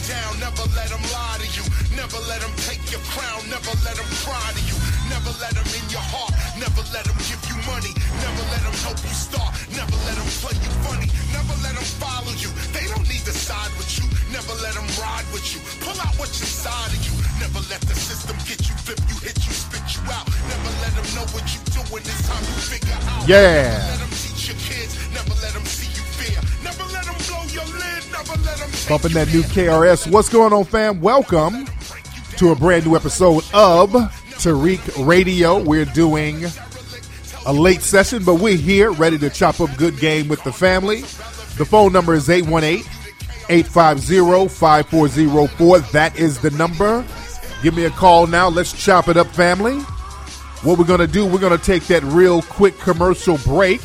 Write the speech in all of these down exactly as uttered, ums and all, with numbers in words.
down, never let them lie to you. Never let them take your crown, never let them cry to you. Never let them in your heart, never let them give you money. Never let them help you start, never let them play you funny. Never let them follow you, they don't need to side with you. Never let them ride with you, pull out what's inside of you. Never let the system get you, flip you, hit you, spit you out. Never let them know what you doing, it's time you figure out. Yeah. Never let them teach your kids, never let them see you fear. Never let them blow your lid, never let them take Bumping you that new there. K R S. What's going on, fam? Welcome to a brand new episode of Tariq Radio. We're doing a late session, but we're here ready to chop up good game with the family. The phone number is eight one eight, eight five zero, five four zero four. That is the number. Give me a call now. Let's chop it up, family. What we're going to do, we're going to take that real quick commercial break,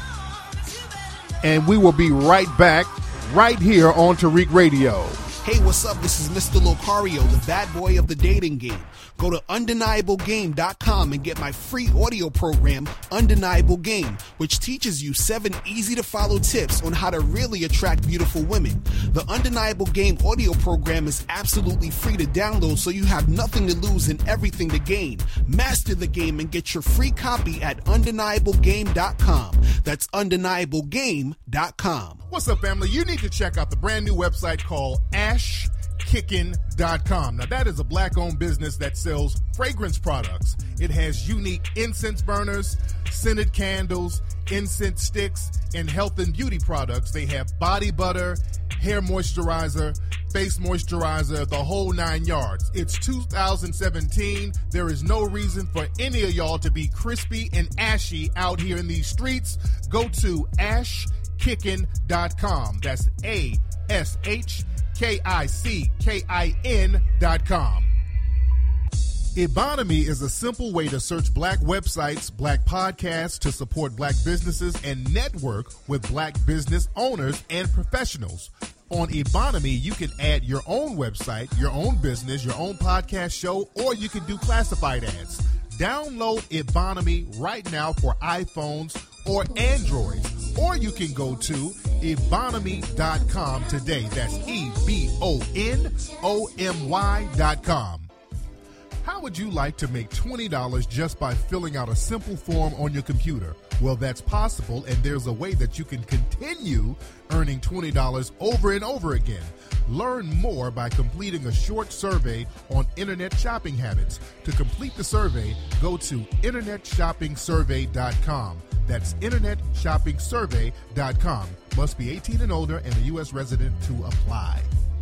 and we will be right back right here on Tariq Radio. Hey, what's up? This is Mister Locario, the bad boy of the dating game. Go to undeniable game dot com and get my free audio program, Undeniable Game, which teaches you seven easy-to-follow tips on how to really attract beautiful women. The Undeniable Game audio program is absolutely free to download, so you have nothing to lose and everything to gain. Master the game and get your free copy at undeniable game dot com. That's undeniable game dot com. What's up, family? You need to check out the brand new website called ash kickin dot com. Now, that is a black-owned business that sells fragrance products. It has unique incense burners, scented candles, incense sticks, and health and beauty products. They have body butter, hair moisturizer, face moisturizer, the whole nine yards. It's two thousand seventeen. There is no reason for any of y'all to be crispy and ashy out here in these streets. Go to ash kickin dot com. That's A S H K I C K I N dot com. Ebonomy is a simple way to search black websites, black podcasts to support black businesses and network with black business owners and professionals. On Ebonomy, you can add your own website, your own business, your own podcast show, or you can do classified ads. Download Ebonomy right now for iPhones or Androids. Or you can go to ebonomy dot com today. That's E B O N O M Y dot com. How would you like to make twenty dollars just by filling out a simple form on your computer? Well, that's possible, and there's a way that you can continue earning twenty dollars over and over again. Learn more by completing a short survey on internet shopping habits. To complete the survey, go to internet shopping survey dot com. That's internet shopping survey dot com. Must be eighteen and older and a U S resident to apply.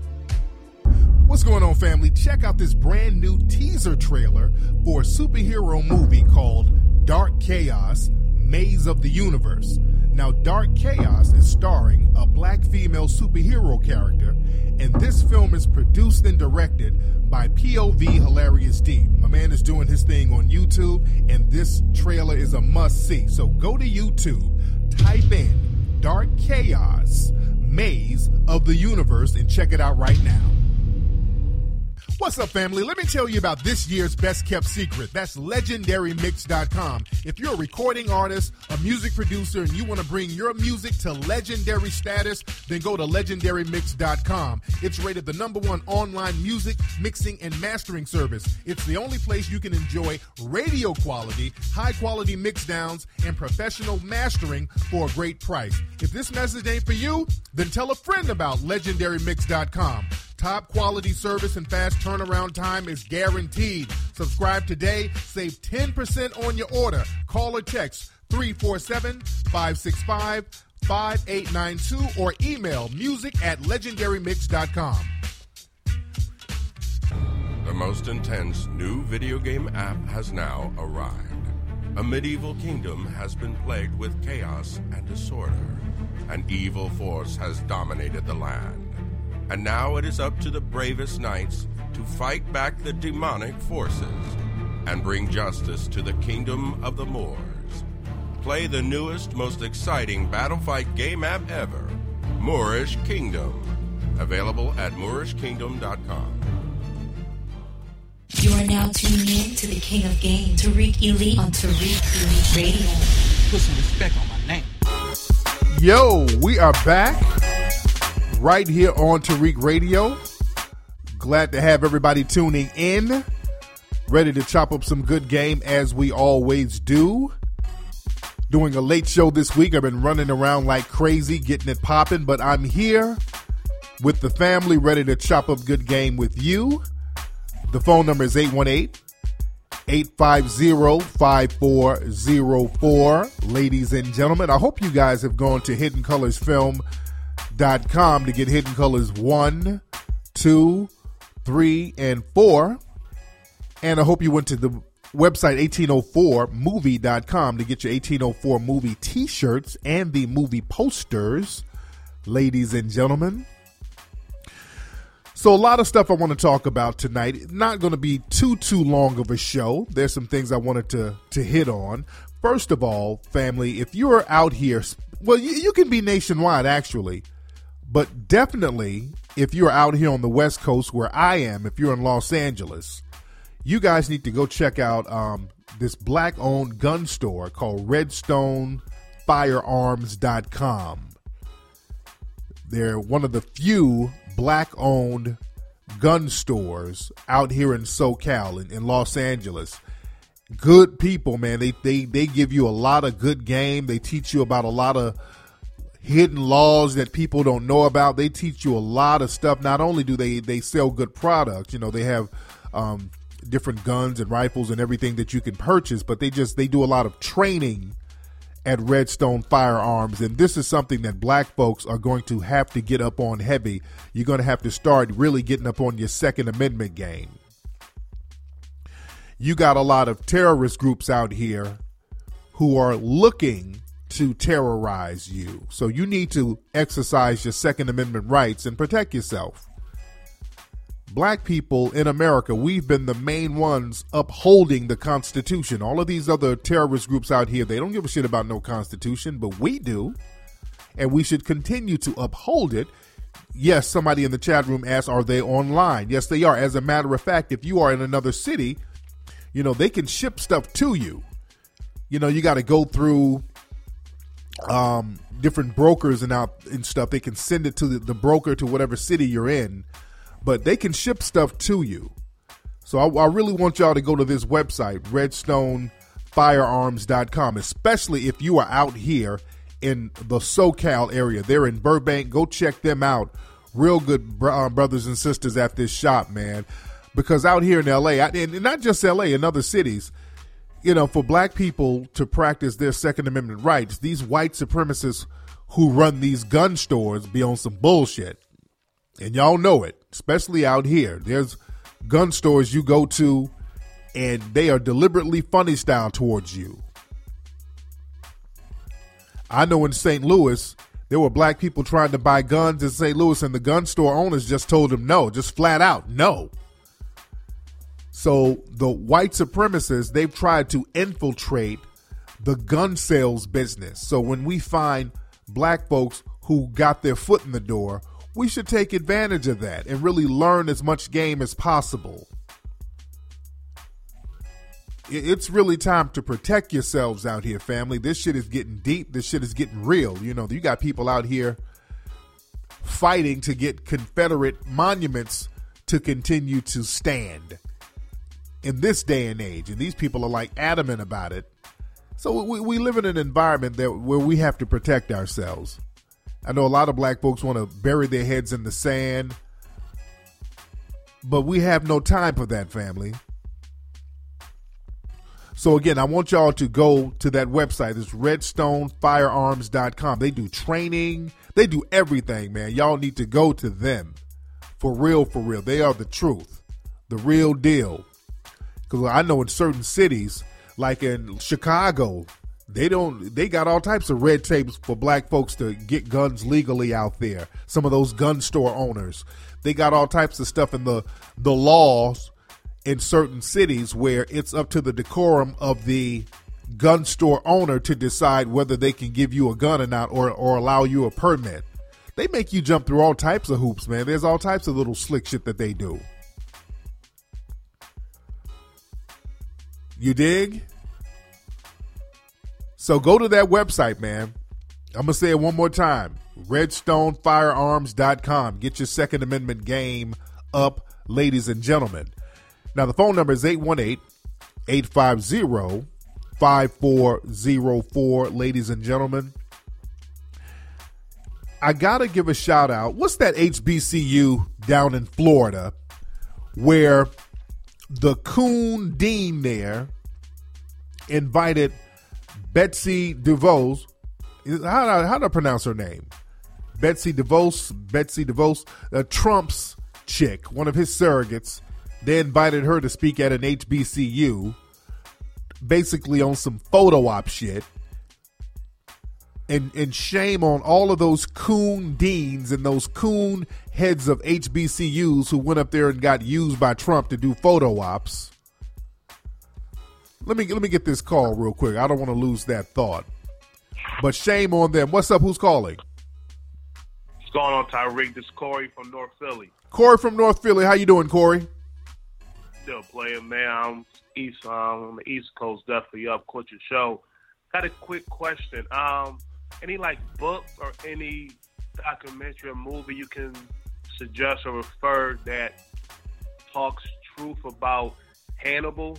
What's going on, family? Check out this brand new teaser trailer for a superhero movie called Dark Chaos, Maze of the Universe. Now, Dark Chaos is starring a black female superhero character, and this film is produced and directed by P O V Hilarious D. My man is doing his thing on YouTube, and this trailer is a must-see. So go to YouTube, type in Dark Chaos, Maze of the Universe, and check it out right now. What's up, family? Let me tell you about this year's best-kept secret. That's legendary mix dot com. If you're a recording artist, a music producer, and you want to bring your music to legendary status, then go to legendary mix dot com. It's rated the number one online music, mixing, and mastering service. It's the only place you can enjoy radio quality, high-quality mix downs, and professional mastering for a great price. If this message ain't for you, then tell a friend about legendary mix dot com. Top quality service and fast turnaround time is guaranteed. Subscribe today. Save ten percent on your order. Call or text three four seven, five six five, five eight nine two or email music at legendary mix dot com. The most intense new video game app has now arrived. A medieval kingdom has been plagued with chaos and disorder. An evil force has dominated the land. And now it is up to the bravest knights to fight back the demonic forces and bring justice to the kingdom of the Moors. Play the newest, most exciting battle fight game app ever, Moorish Kingdom. Available at moorish kingdom dot com. You are now tuning in to the King of Games, Tariq Elite on Tariq Elite Radio. Put some respect on my name. Yo, we are back right here on Tariq Radio. Glad to have everybody tuning in. Ready to chop up some good game as we always do. Doing a late show this week. I've been running around like crazy, getting it popping, but I'm here with the family ready to chop up good game with you. The phone number is eight one eight, eight five zero, five four zero four. Ladies and gentlemen, I hope you guys have gone to hidden colors film dot com to get Hidden Colors one, two, three, and four. And I hope you went to the website eighteen oh four movie dot com to get your eighteen oh four movie t-shirts and the movie posters, ladies and gentlemen. So a lot of stuff I want to talk about tonight. Not going to be too, too long of a show. There's some things I wanted to, to hit on. First of all, family, if you're out here, well, you, you can be nationwide actually, but definitely if you're out here on the West Coast where I am, if you're in Los Angeles, you guys need to go check out um, this black-owned gun store called redstone firearms dot com. They're one of the few black-owned gun stores out here in SoCal, in, in Los Angeles. Good people, man. They, they, they give you a lot of good game. They teach you about a lot of hidden laws that people don't know about. They teach you a lot of stuff. Not only do they, they sell good products, you know, they have um, different guns and rifles and everything that you can purchase, but they just, they do a lot of training at Redstone Firearms. And this is something that black folks are going to have to get up on heavy. You're going to have to start really getting up on your Second Amendment game. You got a lot of terrorist groups out here who are looking to terrorize you. So you need to exercise your Second Amendment rights and protect yourself. Black people in America, we've been the main ones upholding the Constitution. All of these other terrorist groups out here, they don't give a shit about no Constitution, but we do. And we should continue to uphold it. Yes, somebody in the chat room asked, are they online? Yes, they are. As a matter of fact, if you are in another city, you know, they can ship stuff to you. You know, you got to go through um, different brokers and out and stuff. They can send it to the, the broker to whatever city you're in. But they can ship stuff to you. So I, I really want y'all to go to this website, redstone firearms dot com, especially if you are out here in the SoCal area. They're in Burbank. Go check them out. Real good br- uh, brothers and sisters at this shop, man. Because out here in L A, I, and not just L A, in other cities, you know, for black people to practice their Second Amendment rights, these white supremacists who run these gun stores be on some bullshit. And y'all know it, especially out here. There's gun stores you go to, and they are deliberately funny style towards you. I know in Saint Louis, there were black people trying to buy guns in Saint Louis, and the gun store owners just told them no, just flat out no. So the white supremacists, they've tried to infiltrate the gun sales business. So when we find black folks who got their foot in the door, we should take advantage of that and really learn as much game as possible. It's really time to protect yourselves out here, family. This shit is getting deep. This shit is getting real. You know, you got people out here fighting to get Confederate monuments to continue to stand in this day and age. And these people are like adamant about it. So we, we live in an environment that where we have to protect ourselves. I know a lot of black folks want to bury their heads in the sand, but we have no time for that, family. So again, I want y'all to go to that website. It's redstone firearms dot com. They do training. They do everything, man. Y'all need to go to them. For real, for real. They are the truth. The real deal. Because I know in certain cities, like in Chicago, They don't. They got all types of red tapes for black folks to get guns legally out there. Some of those gun store owners, they got all types of stuff in the the laws in certain cities where it's up to the decorum of the gun store owner to decide whether they can give you a gun or not, or or allow you a permit. They make you jump through all types of hoops, man. There's all types of little slick shit that they do. You dig? So go to that website, man. I'm going to say it one more time. redstone firearms dot com. Get your Second Amendment game up, ladies and gentlemen. Now, the phone number is eight one eight, eight five zero, five four zero four, ladies and gentlemen. I got to give a shout out. What's that H B C U down in Florida where the coon dean there invited Betsy DeVos? How, how do I pronounce her name? Betsy DeVos, Betsy DeVos, uh, Trump's chick, one of his surrogates. They invited her to speak at an H B C U, basically on some photo op shit. And, and shame on all of those coon deans and those coon heads of H B C Us who went up there and got used by Trump to do photo ops. Let me let me get this call real quick. I don't want to lose that thought. But shame on them. What's up? Who's calling? What's going on, Tyreek? This is Corey from North Philly. Corey from North Philly. How you doing, Corey? Still playing, man. I'm east um, on the East Coast, definitely up. Caught your show. Got a quick question. Um, any like book or any documentary or movie you can suggest or refer that talks truth about Hannibal?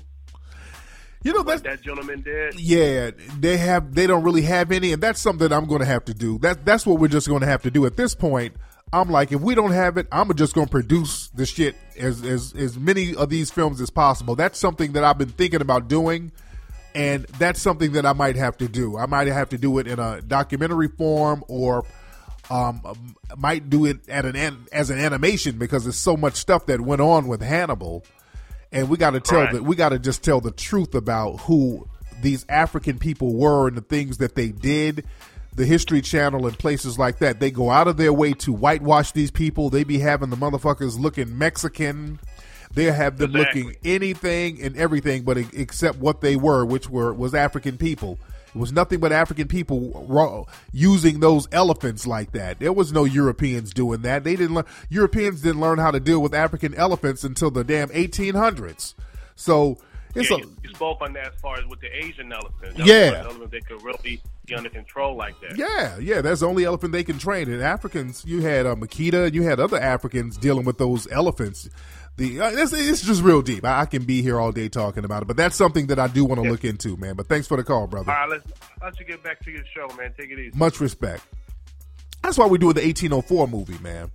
You know, that's, that gentleman did. Yeah, they have. They don't really have any, and that's something I'm going to have to do. That that's what we're just going to have to do at this point. I'm like, if we don't have it, I'm just going to produce the shit as as as many of these films as possible. That's something that I've been thinking about doing, and that's something that I might have to do. I might have to do it in a documentary form, or um, might do it at an as an animation because there's so much stuff that went on with Hannibal. And we got to tell right. that we got to just tell the truth about who these African people were and the things that they did. The History Channel and places like that, they go out of their way to whitewash these people. They be having the motherfuckers looking Mexican. They have them exactly. looking anything and everything but except what they were, which were was African people. It was nothing but African people using those elephants like that. There was no Europeans doing that. They didn't learn. Europeans didn't learn how to deal with African elephants until the damn eighteen hundreds. So it's yeah, a, you, you spoke on that as far as with the Asian elephants. Yeah, elephants they could really be under control like that. Yeah, yeah, that's the only elephant they can train. And Africans, you had uh, Makita, you had other Africans dealing with those elephants. The uh, it's, it's just real deep. I, I can be here all day talking about it, but that's something that I do want to yeah. look into, man. But thanks for the call, brother. All right, let's let you get back to your show, man. Take it easy. Much respect. That's why we're doing the eighteen oh four movie, man.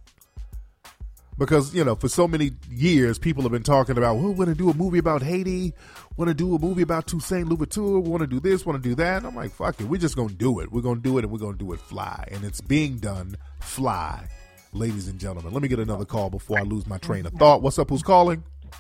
Because, you know, for so many years, people have been talking about, well, we want to do a movie about Haiti, want to do a movie about Toussaint Louverture, we want to do this, want to do that. And I'm like, fuck it, we're just going to do it. We're going to do it, and we're going to do it fly. And it's being done fly, ladies and gentlemen. Let me get another call before I lose my train of thought. What's up? Who's calling?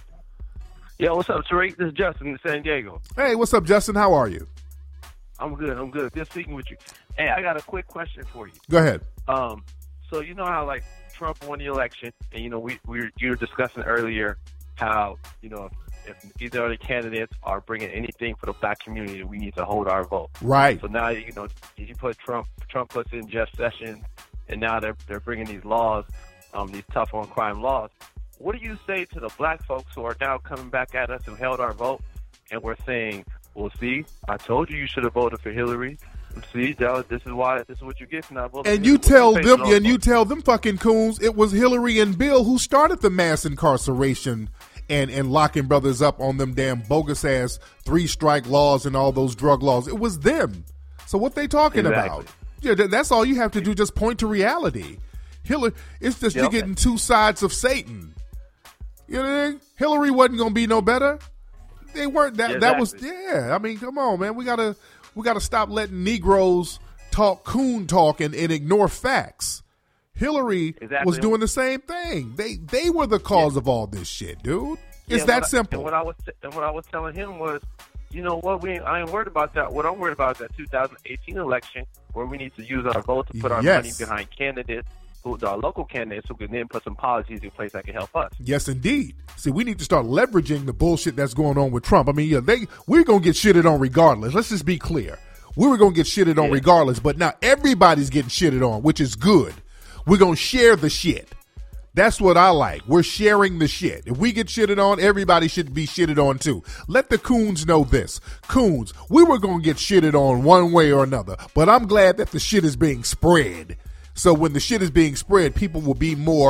Yo, what's up, Tariq? This is Justin in San Diego. Hey, what's up, Justin? How are you? I'm good. I'm good. Good speaking with you. Hey, I got a quick question for you. Go ahead. Um, so you know how like Trump won the election, and you know we we were, you were discussing earlier how you know if, if either of the candidates are bringing anything for the black community, we need to hold our vote. Right. So now you know you put Trump. Trump puts in Jeff Sessions, and now they're they're bringing these laws, um, these tough on crime laws. What do you say to the black folks who are now coming back at us and held our vote, and we're saying, well, see, I told you you should have voted for Hillary. See, this is why. This is what you get for not voting. And you tell them, and you tell them fucking coons, it was Hillary and Bill who started the mass incarceration and and locking brothers up on them damn bogus ass three strike laws and all those drug laws. It was them. So what they talking exactly. about? Yeah, that's all you have to do. Just point to reality. Hillary, it's just yeah, you're okay. getting two sides of Satan. You know what I mean? Hillary wasn't gonna be no better. They weren't. That yeah, that exactly. was yeah. I mean, come on, man. We gotta. We got to stop letting Negroes talk coon talk and, and ignore facts. Hillary exactly. was doing the same thing. They they were the cause yeah. of all this shit, dude. It's yeah, that I, simple. And what I was and what I was telling him was, you know what? We ain't, I ain't worried about that. What I'm worried about is that two thousand eighteen election where we need to use our vote to put our yes. money behind candidates, who our local candidates who can then put some policies in place that can help us. Yes, indeed. See, we need to start leveraging the bullshit that's going on with Trump. I mean, yeah, they we're gonna get shitted on regardless. Let's just be clear. We were going to get shitted on yeah. regardless, but now everybody's getting shitted on, which is good. We're going to share the shit. That's what I like. We're sharing the shit. If we get shitted on, everybody should be shitted on too. Let the coons know this. Coons, we were going to get shitted on one way or another, but I'm glad that the shit is being spread. So when the shit is being spread, people will be more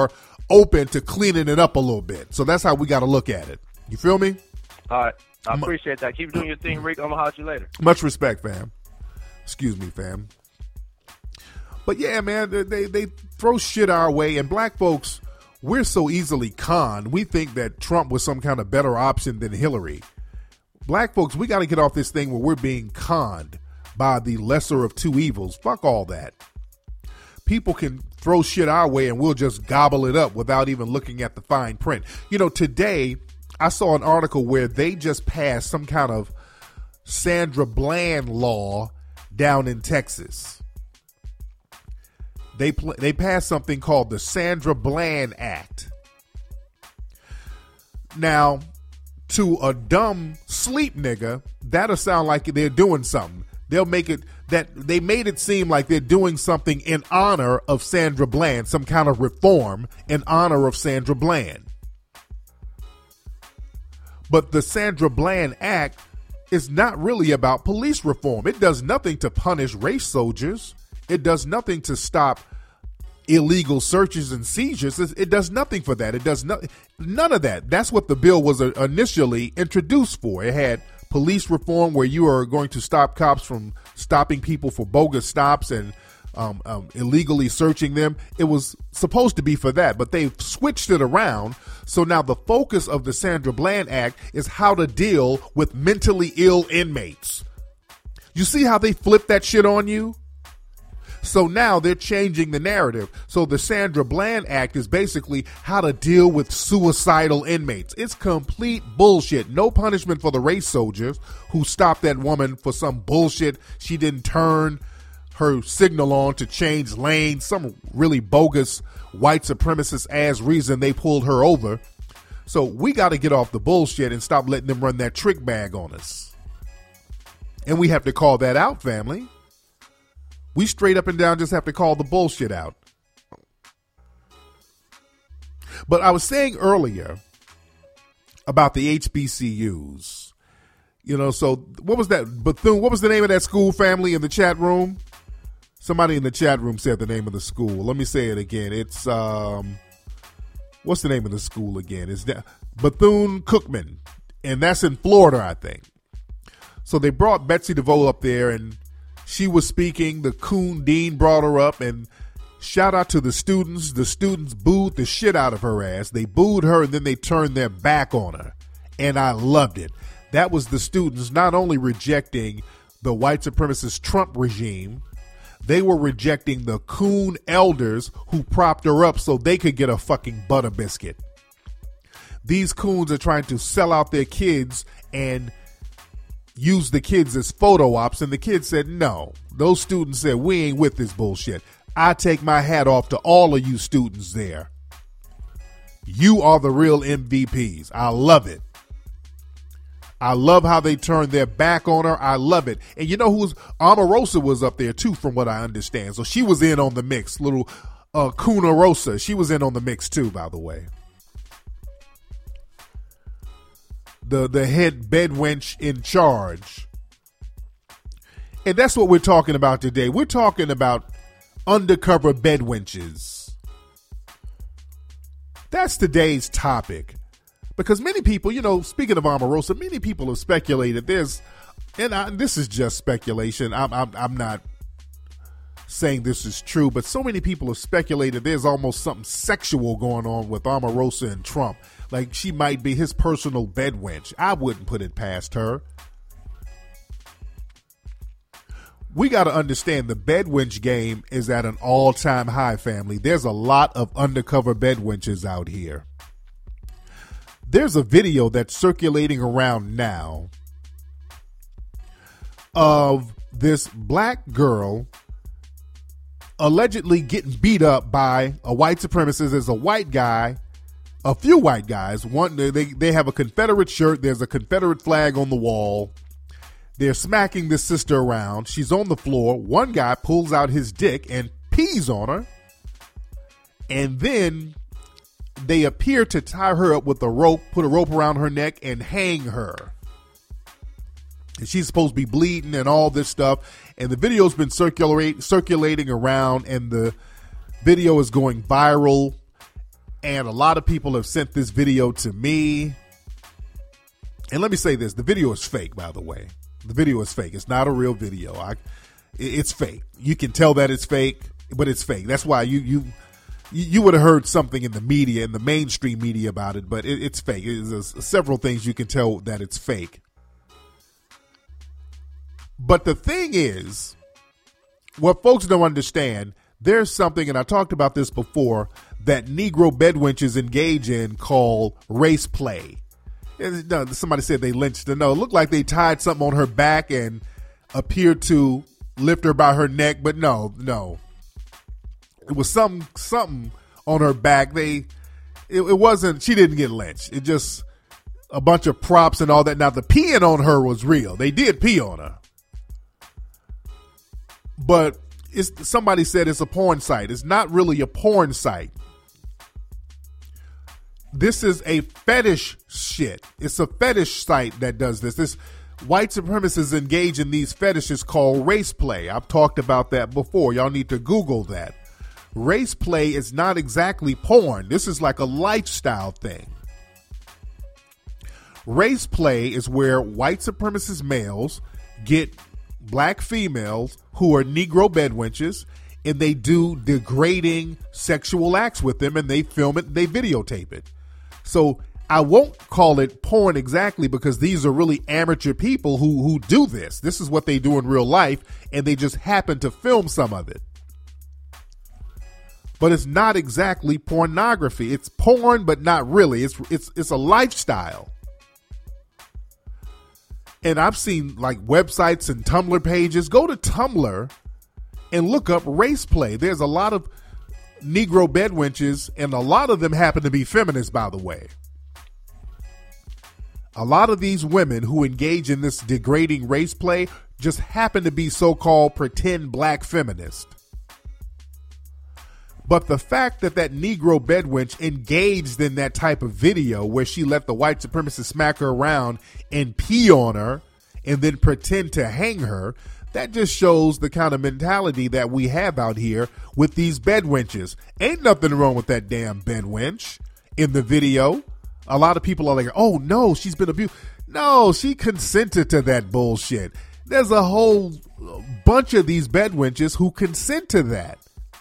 open to cleaning it up a little bit. So that's how we got to look at it. You feel me? All right. I appreciate that. Keep doing your thing, Rick. I'm going to holler at you later. Much respect, fam. Excuse me, fam. But yeah, man, they, they throw shit our way. And black folks, we're so easily conned. We think that Trump was some kind of better option than Hillary. Black folks, we got to get off this thing where we're being conned by the lesser of two evils. Fuck all that. People can throw shit our way and we'll just gobble it up without even looking at the fine print. You know, today I saw an article where they just passed some kind of Sandra Bland law down in Texas. They pl- they passed something called the Sandra Bland Act. Now, to a dumb sleep nigga, that'll sound like they're doing something. They'll make it that they made it seem like they're doing something in honor of Sandra Bland, some kind of reform in honor of Sandra Bland. But the Sandra Bland Act is not really about police reform. It does nothing to punish race soldiers. It does nothing to stop illegal searches and seizures. It does nothing for that. It does no, none of that. That's what the bill was initially introduced for. It had police reform where you are going to stop cops from stopping people for bogus stops and um, um, illegally searching them. It was supposed to be for that, but they've switched it around. So now the focus of the Sandra Bland Act is how to deal with mentally ill inmates. You see how they flip that shit on you? So now they're changing the narrative. So the Sandra Bland Act is basically how to deal with suicidal inmates. It's complete bullshit. No punishment for the race soldiers who stopped that woman for some bullshit. She didn't turn her signal on to change lanes. Some really bogus white supremacist ass reason they pulled her over. So we got to get off the bullshit and stop letting them run that trick bag on us. And we have to call that out, family. We straight up and down just have to call the bullshit out. But I was saying earlier about the H B C Us. You know, so what was that? Bethune, what was the name of that school, family, in the chat room? Somebody in the chat room said the name of the school. Let me say it again. It's, um, what's the name of the school again? It's Bethune-Cookman. And that's in Florida, I think. So they brought Betsy DeVoe up there and she was speaking. The coon dean brought her up, and shout out to the students. The students booed the shit out of her ass. They booed her, and then they turned their back on her. And I loved it. That was the students not only rejecting the white supremacist Trump regime, they were rejecting the coon elders who propped her up so they could get a fucking butter biscuit. These coons are trying to sell out their kids and use the kids as photo ops, and the kids said no. Those students said, we ain't with this bullshit. I take my hat off to all of you students there. You are the real M V Ps. I love it. I love how they turned their back on her. I love it. And you know who's Omarosa was up there too, from what I understand. So she was in on the mix. Little uh, Kuna Rosa. She was in on the mix too, by the way. The the head bed wench in charge. And that's what we're talking about today. We're talking about undercover bed wenches. That's today's topic. Because many people, you know, speaking of Omarosa, many people have speculated there's, and I, this is just speculation. I'm, I'm, I'm not saying this is true, but so many people have speculated there's almost something sexual going on with Omarosa and Trump. Like she might be his personal bed wench. I wouldn't put it past her. We got to understand the bed wench game is at an all-time high, family. There's a lot of undercover bed wenches out here. There's a video that's circulating around now of this black girl allegedly getting beat up by a white supremacist. There's a white guy, a few white guys. One, they they have a Confederate shirt. There's a Confederate flag on the wall. They're smacking this sister around. She's on the floor. One guy pulls out his dick and pees on her. And then they appear to tie her up with a rope, put a rope around her neck, and hang her. And she's supposed to be bleeding and all this stuff. And the video's been circulate, circulating around, and the video is going viral. And a lot of people have sent this video to me. And let me say this. The video is fake, by the way. The video is fake. It's not a real video. I, it's fake. You can tell that it's fake, but it's fake. That's why you you you would have heard something in the media, in the mainstream media about it, but it, it's fake. There's several things you can tell that it's fake. But the thing is, what folks don't understand, there's something, and I talked about this before, that Negro bedwenches engage in called race play. And, no, somebody said they lynched her. No, it looked like they tied something on her back and appeared to lift her by her neck, but no, no. It was some something on her back. They, it, it wasn't. She didn't get lynched. It just a bunch of props and all that. Now the peeing on her was real. They did pee on her, but it's somebody said it's a porn site. It's not really a porn site. This is a fetish shit. It's a fetish site that does this. This white supremacists engage in these fetishes called race play. I've talked about that before. Y'all need to Google that. Race play is not exactly porn. This is like a lifestyle thing. Race play is where white supremacist males get black females who are Negro bedwenches, and they do degrading sexual acts with them, and they film it, they videotape it. So I won't call it porn exactly, because these are really amateur people who who do this. This is what they do in real life, and they just happen to film some of it. But it's not exactly pornography. It's porn, but not really. It's it's it's a lifestyle. And I've seen like websites and Tumblr pages. Go to Tumblr and look up race play. There's a lot of Negro bedwenches, and a lot of them happen to be feminists, by the way. A lot of these women who engage in this degrading race play just happen to be so-called pretend black feminists. But the fact that that Negro bedwench engaged in that type of video where she let the white supremacist smack her around and pee on her and then pretend to hang her, that just shows the kind of mentality that we have out here with these bedwenches. Ain't nothing wrong with that damn bedwench in the video. A lot of people are like, oh no, she's been abused. No, she consented to that bullshit. There's a whole bunch of these bedwenches who consent to that.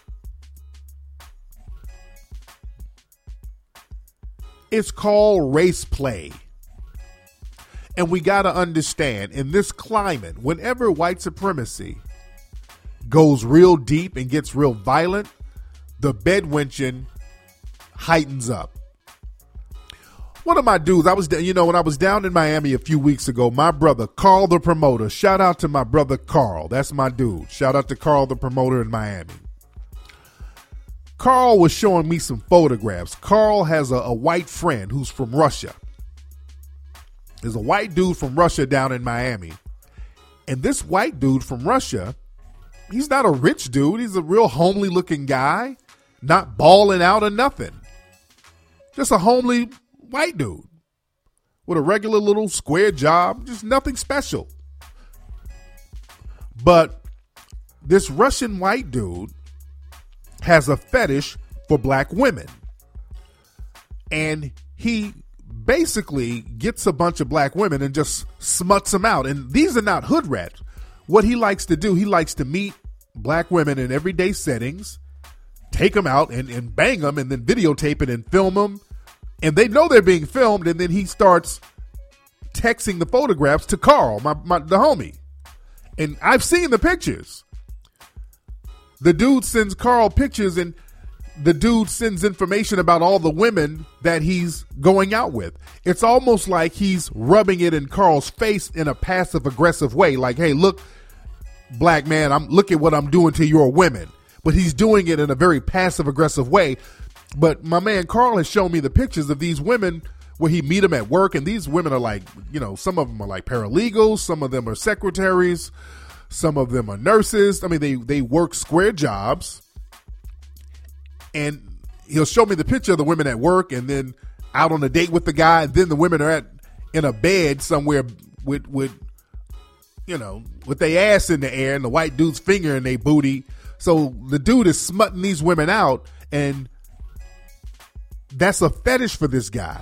It's called race play. And we got to understand, in this climate, whenever white supremacy goes real deep and gets real violent, the bedwenching heightens up. One of my dudes, I was, you know, when I was down in Miami a few weeks ago, my brother, Carl the promoter, shout out to my brother Carl. That's my dude. Shout out to Carl the promoter in Miami. Carl was showing me some photographs. Carl has a, a white friend who's from Russia. There's a white dude from Russia down in Miami. And this white dude from Russia, he's not a rich dude. He's a real homely looking guy, not balling out or nothing. Just a homely white dude with a regular little square job, just nothing special. But this Russian white dude has a fetish for black women. And he basically gets a bunch of black women and just smuts them out. And these are not hood rats. What he likes to do, he likes to meet black women in everyday settings, take them out and, and bang them, and then videotape it and film them. And they know they're being filmed, and then he starts texting the photographs to Carl, my, my the homie. And I've seen the pictures. The dude sends Carl pictures, and the dude sends information about all the women that he's going out with. It's almost like he's rubbing it in Carl's face in a passive aggressive way. Like, hey, look, black man, I'm look at what I'm doing to your women. But he's doing it in a very passive aggressive way. But my man Carl has shown me the pictures of these women where he meet them at work. And these women are like, you know, some of them are like paralegals. Some of them are secretaries. Some of them are nurses. I mean, they, they work square jobs. And he'll show me the picture of the women at work and then out on a date with the guy. And then the women are at in a bed somewhere with, with you know, with their ass in the air and the white dude's finger in their booty. So the dude is smutting these women out, and that's a fetish for this guy.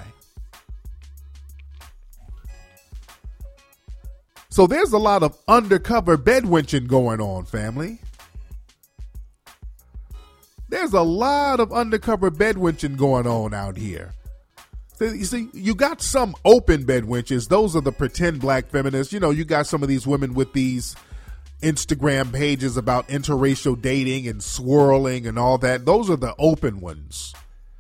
So there's a lot of undercover bedwenching going on, family. There's a lot of undercover bedwenching going on out here. So you see, you got some open bedwenches. Those are the pretend black feminists. You know, you got some of these women with these Instagram pages about interracial dating and swirling and all that. Those are the open ones.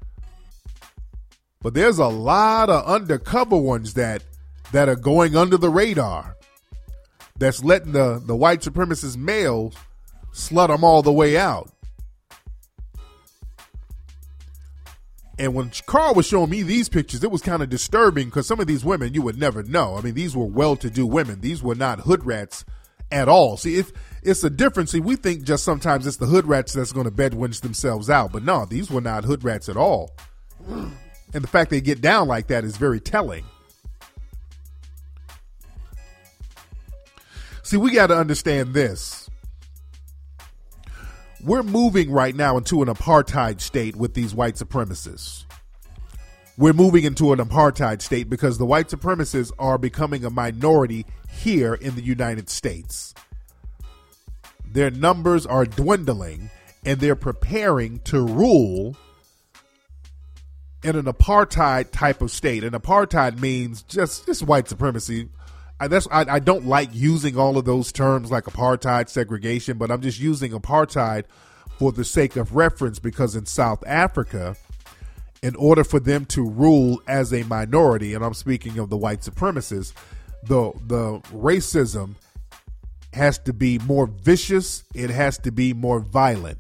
But there's a lot of undercover ones that that are going under the radar. That's letting the, the white supremacist males slut them all the way out. And when Carl was showing me these pictures, it was kind of disturbing because some of these women you would never know. I mean, these were well-to-do women. These were not hood rats at all. See, if it's a difference. See, we think just sometimes it's the hood rats that's going to bedwench themselves out. But no, these were not hood rats at all. And the fact they get down like that is very telling. See, we got to understand this. We're moving right now into an apartheid state with these white supremacists. We're moving into an apartheid state because the white supremacists are becoming a minority here in the United States. Their numbers are dwindling and they're preparing to rule in an apartheid type of state. And apartheid means just, just white supremacy. I, that's, I, I don't like using all of those terms like apartheid, segregation, but I'm just using apartheid for the sake of reference because in South Africa, in order for them to rule as a minority, and I'm speaking of the white supremacists, the the racism has to be more vicious. It has to be more violent.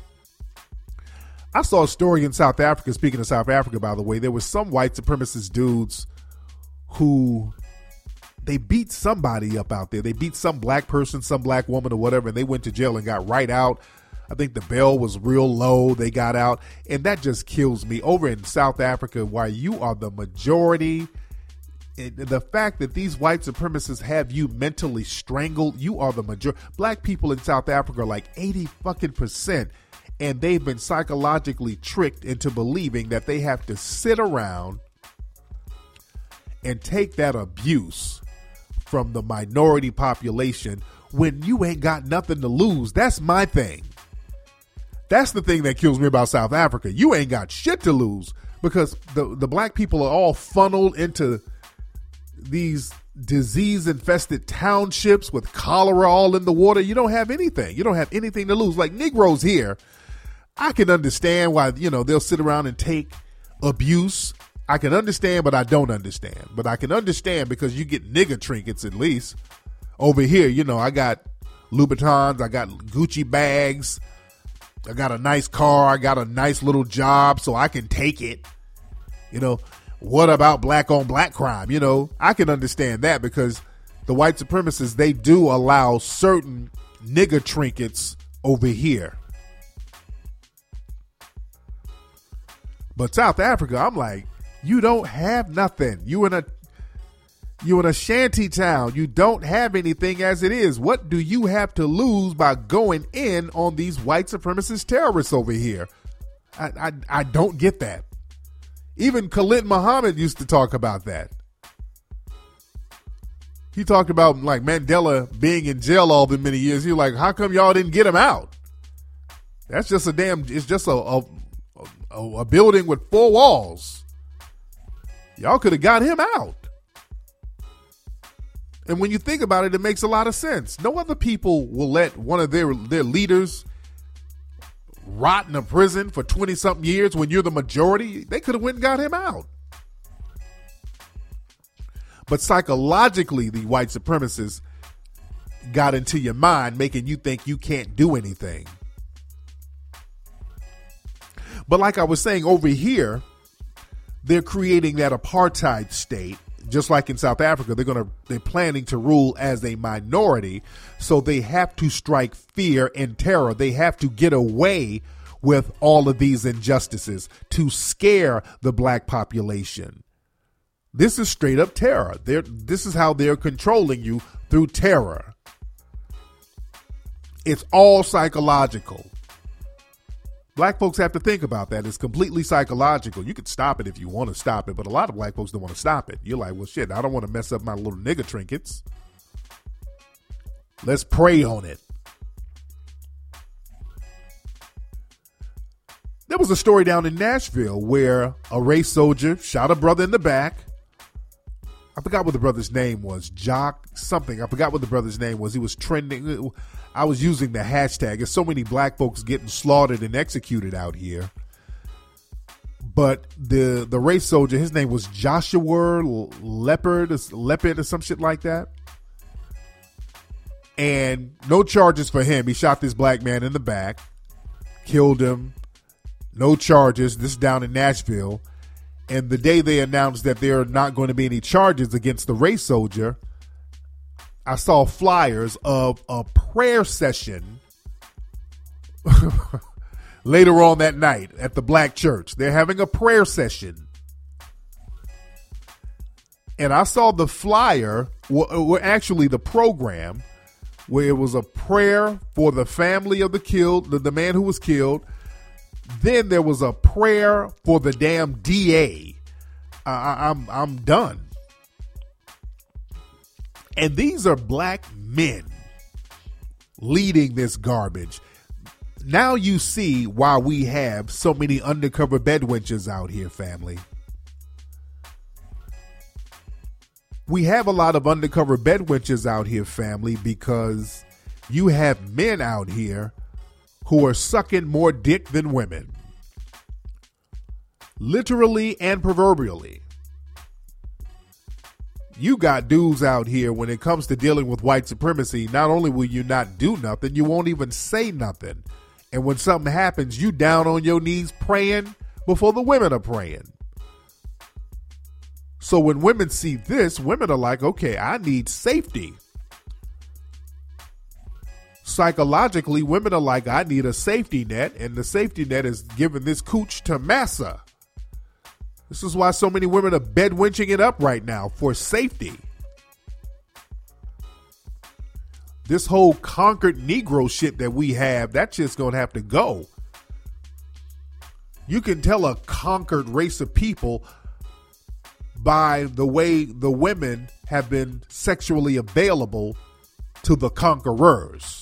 I saw a story in South Africa, speaking of South Africa, by the way, there was some white supremacist dudes who they beat somebody up out there. They beat some black person, some black woman or whatever, and they went to jail and got right out. I think the bail was real low. They got out. And that just kills me. Over in South Africa, while you are the majority, the fact that these white supremacists have you mentally strangled, you are the majority. Black people in South Africa are like eighty fucking percent. And they've been psychologically tricked into believing that they have to sit around and take that abuse from the minority population when you ain't got nothing to lose. That's my thing. That's the thing that kills me about South Africa. You ain't got shit to lose because the, the black people are all funneled into these disease-infested townships with cholera all in the water. You don't have anything. You don't have anything to lose. Like Negroes here, I can understand why, you know, they'll sit around and take abuse. I can understand, but I don't understand. But I can understand because you get nigger trinkets at least. Over here, you know, I got Louboutins, I got Gucci bags, I got a nice car, I got a nice little job, so I can take it. You know, what about black on black crime? You know, I can understand that because the white supremacists, they do allow certain nigger trinkets over here. But South Africa, I'm like, you don't have nothing. You in a you in a shanty town. You don't have anything as it is. What do you have to lose by going in on these white supremacist terrorists over here? I I, I don't get that. Even Khalid Muhammad used to talk about that. He talked about like Mandela being in jail all the many years. He was like, how come y'all didn't get him out? That's just a damn, it's just a, a, a, a building with four walls. Y'all could have got him out. And when you think about it, it makes a lot of sense. No other people will let one of their, their leaders rot in a prison for twenty something years when you're the majority. They could have went and got him out. But psychologically, the white supremacists got into your mind, making you think you can't do anything. But like I was saying, over here, they're creating that apartheid state, just like in South Africa. They're gonna they're planning to rule as a minority, so they have to strike fear and terror. They have to get away with all of these injustices to scare the black population. This is straight up terror. They're, this is how they're controlling you, through terror. It's all psychological. Black folks have to think about that. It's completely psychological. You can stop it if you want to stop it, but a lot of black folks don't want to stop it. You're like, well, shit, I don't want to mess up my little nigga trinkets. Let's pray on it. There was a story down in Nashville where a race soldier shot a brother in the back. I forgot what the brother's name was. Jock something. I forgot what the brother's name was. He was trending. I was using the hashtag. There's so many black folks getting slaughtered and executed out here. But the the race soldier, his name was Joshua Leopard, Leopard or some shit like that. And no charges for him. He shot this black man in the back, killed him. No charges. This is down in Nashville. And the day they announced that there are not going to be any charges against the race soldier, I saw flyers of a prayer session later on that night at the black church. They're having a prayer session. And I saw the flyer, well, actually the program, where it was a prayer for the family of the killed, the, the man who was killed. Then there was a prayer for the damn D A. I, I'm I'm done. And these are black men leading this garbage. Now you see why we have so many undercover bedwenches out here, family. We have a lot of undercover bedwenches out here, family, because you have men out here who are sucking more dick than women. Literally and proverbially. You got dudes out here, when it comes to dealing with white supremacy, not only will you not do nothing, you won't even say nothing. And when something happens, you down on your knees praying before the women are praying. So when women see this, women are like, okay, I need safety. Psychologically, women are like, I need a safety net, and the safety net is giving this cooch to massa. This is why so many women are bedwenching it up right now, for safety. This whole conquered Negro shit that we have, that shit's going to have to go. You can tell a conquered race of people by the way the women have been sexually available to the conquerors.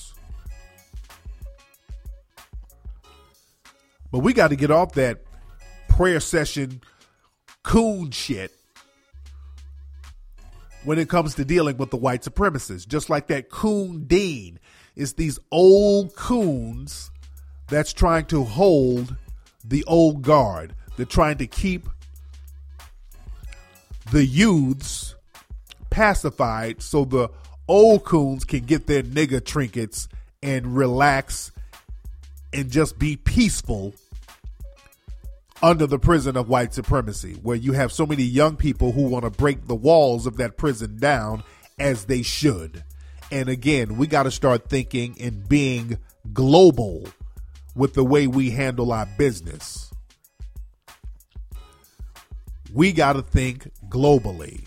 But we got to get off that prayer session coon shit when it comes to dealing with the white supremacists. Just like that coon Dean. It's these old coons that's trying to hold the old guard. They're trying to keep the youths pacified so the old coons can get their nigger trinkets and relax and just be peaceful under the prison of white supremacy, where you have so many young people who want to break the walls of that prison down, as they should. And again, we got to start thinking and being global with the way we handle our business. We got to think globally.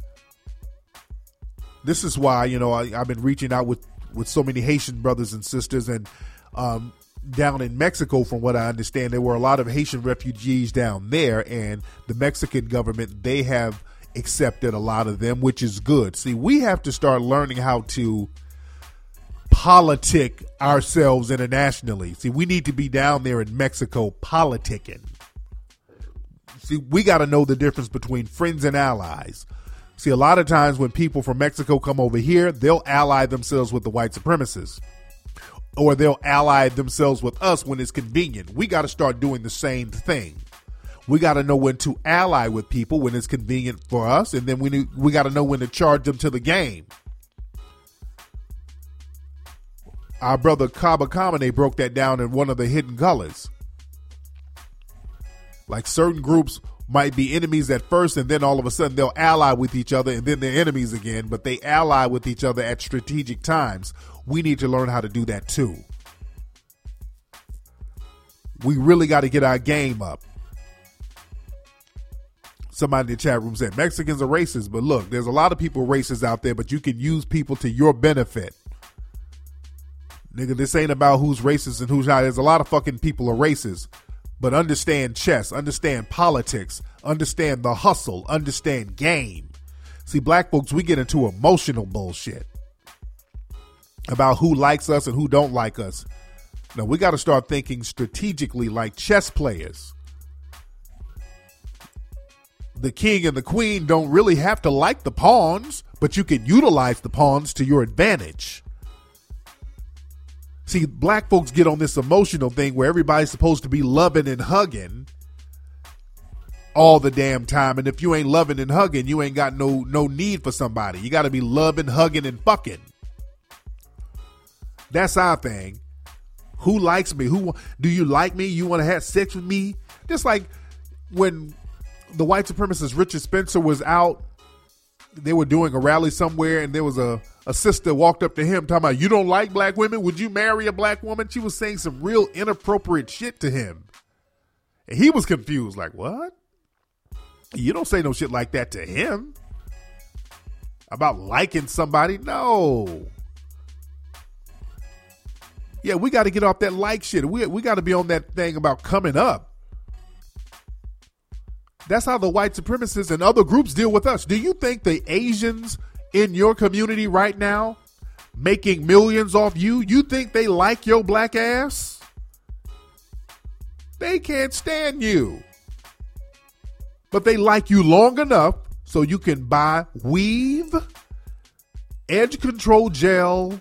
This is why, you know, I, I've been reaching out with, with so many Haitian brothers and sisters, and um, down in Mexico, from what I understand, there were a lot of Haitian refugees down there, and the Mexican government, they have accepted a lot of them, which is good. See, we have to start learning how to politic ourselves internationally. See, we need to be down there in Mexico politicking. See, we got to know the difference between friends and allies. See, a lot of times when people from Mexico come over here, they'll ally themselves with the white supremacists, or they'll ally themselves with us when it's convenient. We got to start doing the same thing. We got to know when to ally with people when it's convenient for us, and then we we got to know when to charge them to the game. Our brother Kaba Kamene broke that down in one of the Hidden Colors. Like, certain groups might be enemies at first, and then all of a sudden they'll ally with each other, and then they're enemies again, but they ally with each other at strategic times. We need to learn how to do that too. We really got to get our game up. Somebody in the chat room said Mexicans are racist, but look, there's a lot of people racist out there, but you can use people to your benefit. Nigga, this ain't about who's racist and who's not. There's a lot of fucking people are racist. But understand chess, understand politics, understand the hustle, understand game. See, black folks, we get into emotional bullshit about who likes us and who don't like us. No, we got to start thinking strategically like chess players. The king and the queen don't really have to like the pawns, but you can utilize the pawns to your advantage. See, black folks get on this emotional thing where everybody's supposed to be loving and hugging all the damn time. And if you ain't loving and hugging, you ain't got no no need for somebody. You got to be loving, hugging, and fucking. That's our thing. Who likes me? Who do you like me? You want to have sex with me? Just like when the white supremacist Richard Spencer was out, they were doing a rally somewhere, and there was a, a sister walked up to him talking about, you don't like black women? Would you marry a black woman? She was saying some real inappropriate shit to him. And he was confused, like, what? You don't say no shit like that to him. About liking somebody? No. Yeah, we got to get off that like shit. We, we got to be on that thing about coming up. That's how the white supremacists and other groups deal with us. Do you think the Asians in your community right now making millions off you, you think they like your black ass? They can't stand you. But they like you long enough so you can buy weave, edge control gel,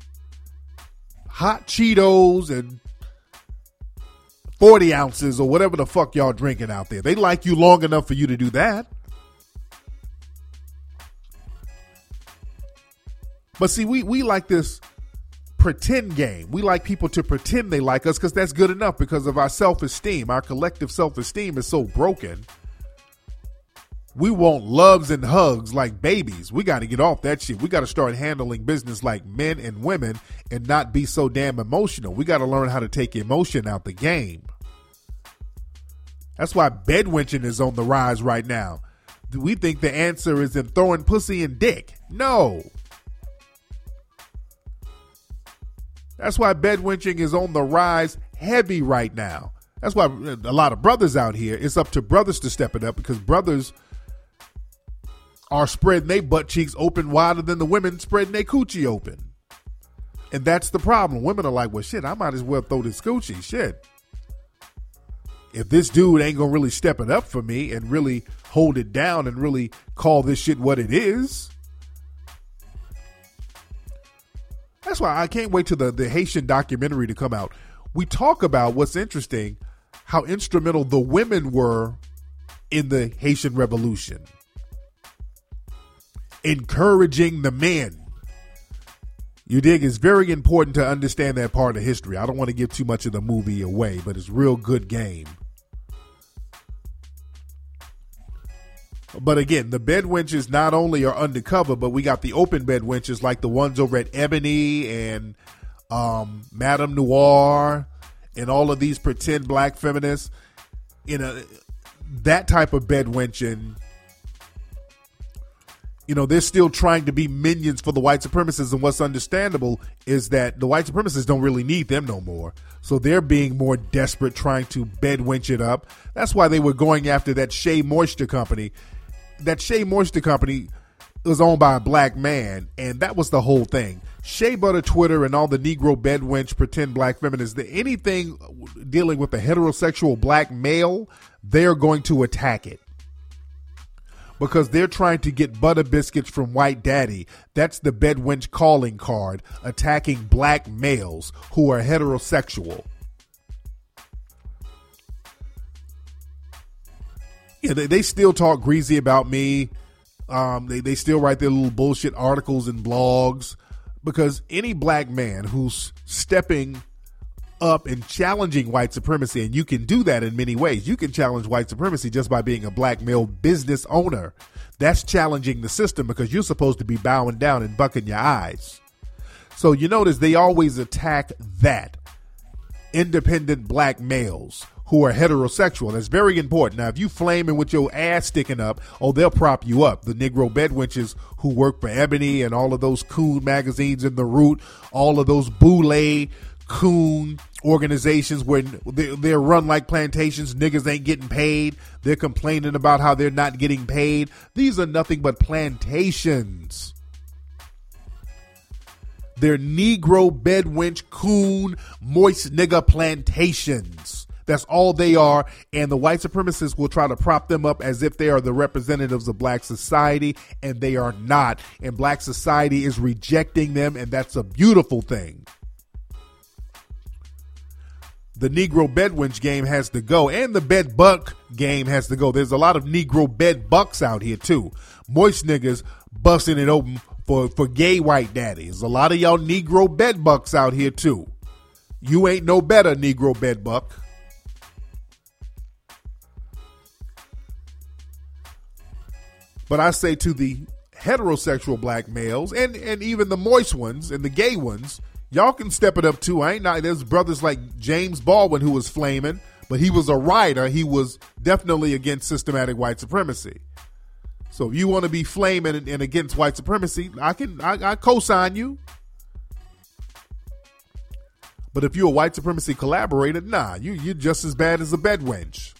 hot Cheetos, and forty ounces or whatever the fuck y'all drinking out there. They like you long enough for you to do that. But see, we, we like this pretend game. We like people to pretend they like us because that's good enough because of our self-esteem. Our collective self-esteem is so broken. We want loves and hugs like babies. We got to get off that shit. We got to start handling business like men and women and not be so damn emotional. We got to learn how to take emotion out the game. That's why bedwenching is on the rise right now. We think the answer is in throwing pussy and dick. No. That's why bedwenching is on the rise heavy right now. That's why a lot of brothers out here, it's up to brothers to step it up because brothers are spreading their butt cheeks open wider than the women spreading their coochie open. And that's the problem. Women are like, well, shit, I might as well throw this coochie. Shit. If this dude ain't going to really step it up for me and really hold it down and really call this shit what it is. That's why I can't wait till the, the Haitian documentary to come out. We talk about what's interesting, how instrumental the women were in the Haitian Revolution. Encouraging the men. You dig? It's very important to understand that part of history. I don't want to give too much of the movie away, but it's real good game. But again, the bed wenches not only are undercover, but we got the open bed wenches like the ones over at Ebony and um, Madame Noir and all of these pretend black feminists. You know, that type of bed wenching, you know, they're still trying to be minions for the white supremacists. And what's understandable is that the white supremacists don't really need them no more. So they're being more desperate, trying to bed wench it up. That's why they were going after that Shea Moisture Company. That Shea Moisture Company was owned by a black man, and that was the whole thing. Shea Butter Twitter and all the Negro bed wench pretend black feminists, the, anything dealing with a heterosexual black male, they're going to attack it. Because they're trying to get butter biscuits from White Daddy. That's the bed wench calling card, attacking black males who are heterosexual. Yeah, they, they still talk greasy about me. Um, they, they still write their little bullshit articles and blogs. Because any black man who's stepping up and challenging white supremacy, and you can do that in many ways. You can challenge white supremacy just by being a black male business owner. That's challenging the system because you're supposed to be bowing down and bucking your eyes. So you notice they always attack that. Independent black males who are heterosexual. That's very important. Now, if you flaming with your ass sticking up, oh, they'll prop you up. The Negro bedwenches who work for Ebony and all of those coon magazines in the Root, all of those boule coon organizations where they're, they're run like plantations. Niggas ain't getting paid. They're complaining about how they're not getting paid. These are nothing but plantations. They're Negro bedwench coon moist nigga plantations. That's all they are, and the white supremacists will try to prop them up as if they are the representatives of black society, and they are not. And black society is rejecting them, and that's a beautiful thing. The Negro bedwench game has to go, and the bed buck game has to go. There's a lot of Negro bed bucks out here, too. Moist niggas busting it open for, for gay white daddies. A lot of y'all Negro bed bucks out here, too. You ain't no better, Negro bed buck. But I say to the heterosexual black males and, and even the moist ones and the gay ones, y'all can step it up too. I ain't not. There's brothers like James Baldwin who was flaming, but he was a writer. He was definitely against systematic white supremacy. So if you want to be flaming and, and against white supremacy, I can I, I co-sign you. But if you're a white supremacy collaborator, nah, you you're just as bad as a bedwench.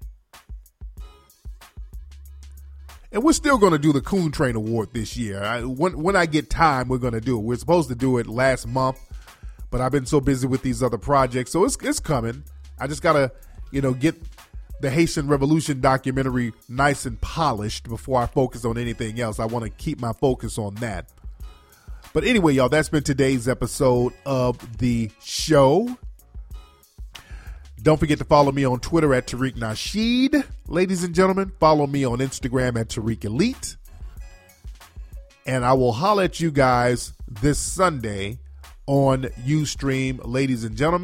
And we're still going to do the Coon Train Award this year. I, when, when I get time, we're going to do it. We're supposed to do it last month, but I've been so busy with these other projects, so it's it's coming. I just got to, you know, get the Haitian Revolution documentary nice and polished before I focus on anything else. I want to keep my focus on that. But anyway, y'all, that's been today's episode of the show. Don't forget to follow me on Twitter at Tariq Nasheed. Ladies and gentlemen, follow me on Instagram at Tariq Elite. And I will holler at you guys this Sunday on Ustream, ladies and gentlemen.